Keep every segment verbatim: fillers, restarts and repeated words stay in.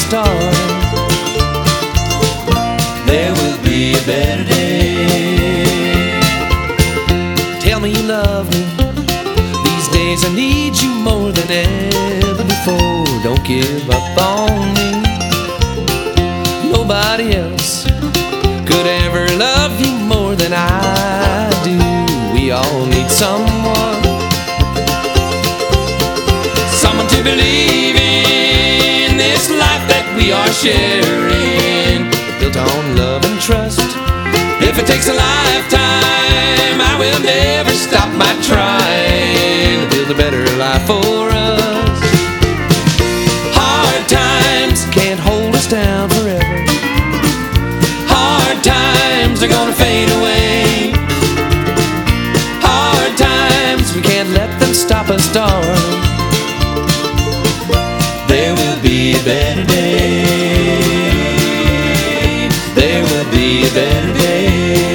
start. There will be a better day. Tell me you love me. These days I need you more than ever before. Don't give up on me. Nobody else could ever love you more than I do. We all need someone, someone to believe in this life that we are sharing, built on love and trust. If it takes a lifetime, I will never stop my trying to build a better life for us. Hard times can't hold us down forever. Hard times are gonna fade away. Hard times, we can't let them stop us, darling. There will be a better day. There will be a better day.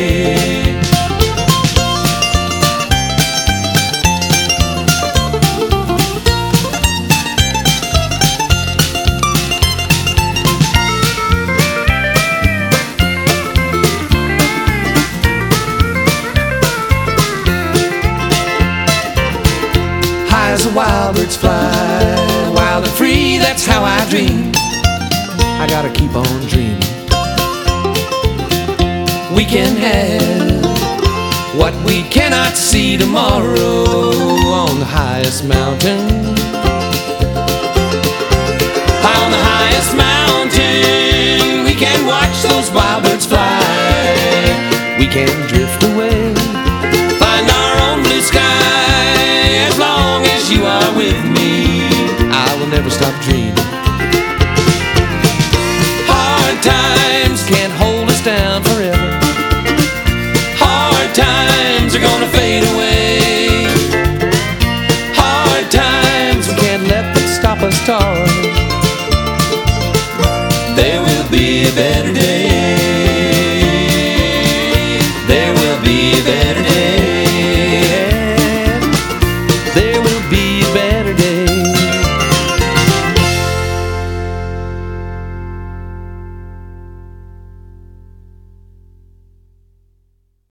High as the wild birds fly, wild and free, that's how I dream. I gotta keep on dreaming. We can have what we cannot see tomorrow on the highest mountain. High on the highest mountain, we can watch those wild birds fly. We can dream.